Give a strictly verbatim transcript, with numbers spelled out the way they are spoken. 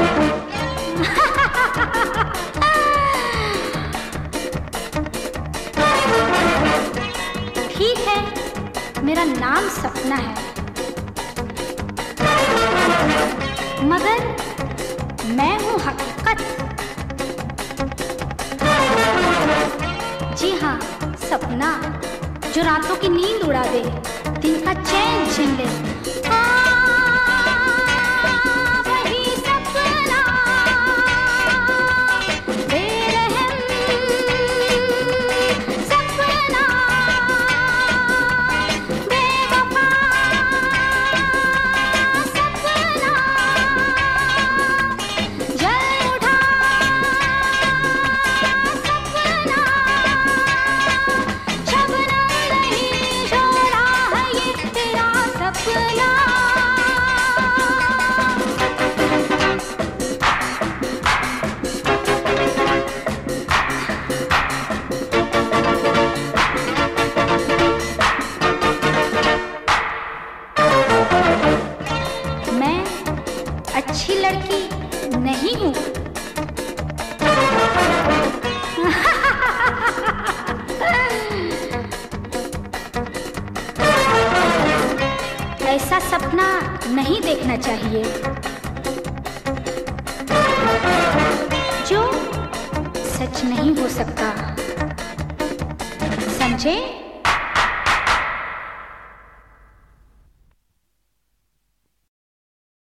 ठीक है, मेरा नाम सपना है, मगर मैं हूँ हकीकत। जी हाँ, सपना जो रातों की नींद उड़ा दे, दिन का चैन छीन ले। मैं अच्छी लड़की नहीं हूँ। ऐसा सपना नहीं देखना चाहिए जो सच नहीं हो सकता, समझे?